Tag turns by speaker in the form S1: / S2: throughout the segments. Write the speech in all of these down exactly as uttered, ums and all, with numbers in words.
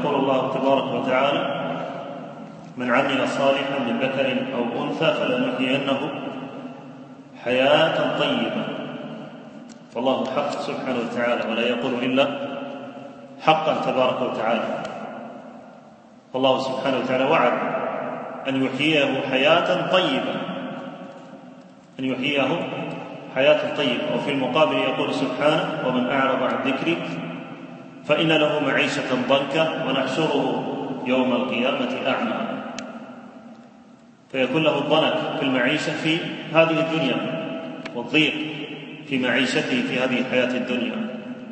S1: يقول الله تبارك وتعالى: من عمل صالحا من ذكر أو أنثى فلنحيينه حياة طيبة. فالله حق سبحانه وتعالى، ولا يقول إلا حقا تبارك وتعالى. فالله سبحانه وتعالى وعد أن يحييه حياة طيبة، أن يحييه حياة طيبة. وفي المقابل يقول سبحانه: ومن أعرض عن ذكري فإن له معيشة ضنكا ونحشره يوم القيامة أعمى. فيكون له الضنك في المعيشة في هذه الدنيا، والضيق في معيشته في هذه الحياة الدنيا.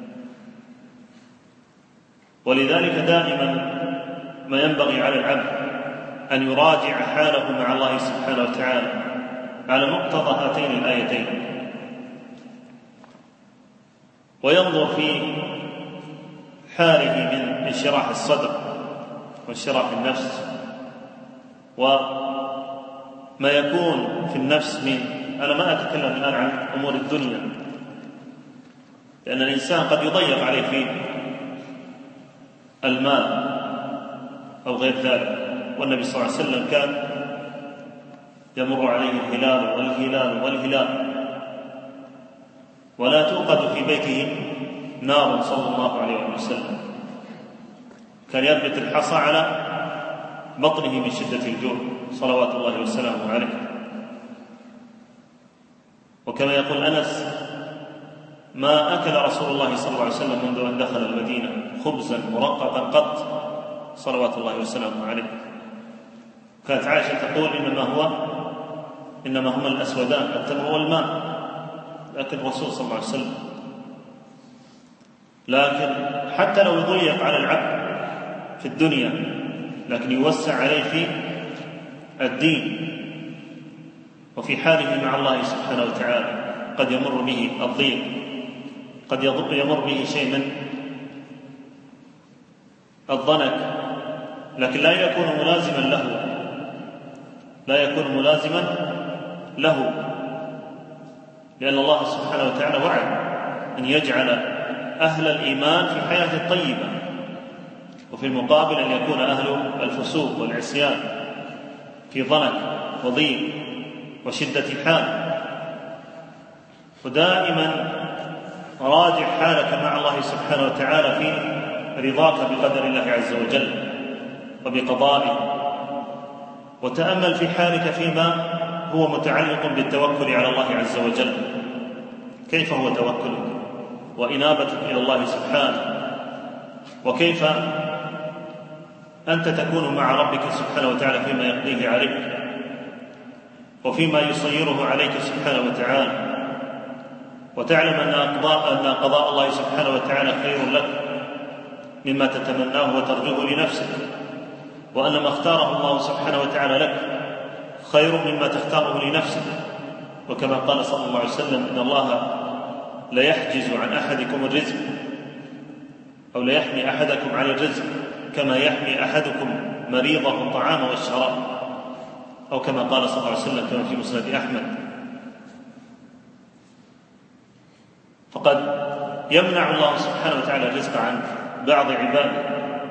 S1: ولذلك دائما ما ينبغي على العبد أن يراجع حاله مع الله سبحانه وتعالى على مقتضى هاتين الآيتين، وينظر في حاله من انشراح الصدر وانشراح النفس، وما يكون في النفس من، أنا ما أتكلم الآن عن أمور الدنيا، لأن الإنسان قد يضيق عليه في المال أو غير ذلك. والنبي صلى الله عليه وسلم كان يمر عليه الهلال والهلال والهلال ولا توقد في بيته نار صلى الله عليه وسلم، كان يربط الحصى على بطنه من شدة الجوع صلوات الله وسلامه عليه. وكما يقول أنس: ما أكل رسول الله صلى الله عليه وسلم منذ أن دخل المدينة خبزا مرققا قط صلوات الله وسلامه عليه. كانت عائشة تقول: إنما هو إنما هما الأسودان، التمر والماء، لكن الرسول صلى الله عليه وسلم. لكن حتى لو يضيق على العبد في الدنيا لكن يوسع عليه في الدين وفي حاله مع الله سبحانه وتعالى. قد يمر به الضيق، قد يمر به شيء من الضنك، لكن لا يكون ملازما له، لا يكون ملازما له لأن الله سبحانه وتعالى وعد أن يجعل أهل الإيمان في حياة طيبة، وفي المقابل أن يكون أهل الفسوق والعصيان في ضنك وضيق وشدة حال. ودائما راجع حالك مع الله سبحانه وتعالى في رضاك بقدر الله عز وجل وبقضائه، وتأمل في حالك فيما هو متعلق بالتوكل على الله عز وجل. كيف هو توكلك وإنابتك إلى الله سبحانه، وكيف أنت تكون مع ربك سبحانه وتعالى فيما يقضيه عليك وفيما يصيره عليك سبحانه وتعالى، وتعلم أن قضاء, أن قضاء الله سبحانه وتعالى خير لك مما تتمناه وترجوه لنفسك، وأن ما اختاره الله سبحانه وتعالى لك خير مما تختاره لنفسك. وكما قال صلى الله عليه وسلم: إن الله لا يحجز عن أحدكم الرزق، أو لا يحمي أحدكم عن الرزق كما يحمي أحدكم مريضه الطعام والشراب، أو كما قال صلى الله عليه وسلم كما في مسند أحمد. فقد يمنع الله سبحانه وتعالى الرزق عن بعض عباده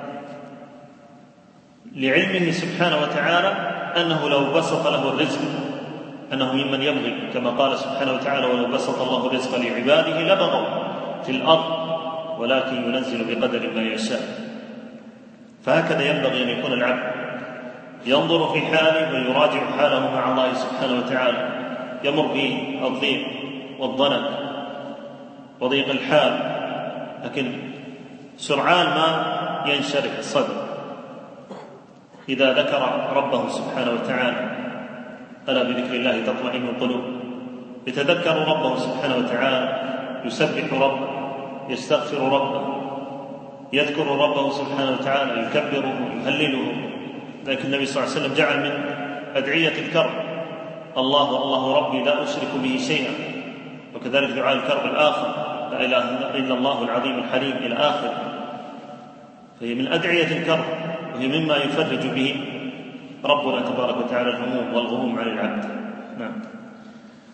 S1: لعلمه سبحانه وتعالى أنه لو بسط له الرزق أنه ممن يبغي، كما قال سبحانه وتعالى: ولو بسط الله الرزق لعباده لبغوا في الأرض ولكن ينزل بقدر ما يشاء. فهكذا ينبغي أن يكون العبد ينظر في حاله ويراجع حاله مع الله سبحانه وتعالى. يمر به الضيق والضنك وضيق الحال، لكن سرعان ما ينشرح الصدر إذا ذكر ربه سبحانه وتعالى. ألا بذكر الله تطمئن القلوب. يتذكر ربه سبحانه وتعالى، يسبح ربه، يستغفر ربه، يذكر ربه سبحانه وتعالى، يكبره يهلله. لكن النبي صلى الله عليه وسلم جعل من أدعية الكرب: الله الله ربي لا أشرك به شيئا. وكذلك دعاء الكرب الآخر: لا إله إلا الله العظيم الحليم إلى آخر. فهي من أدعية الكرب، وهي مما يفرج به ربنا تبارك وتعالى الهموم والغموم عن العبد. نعم.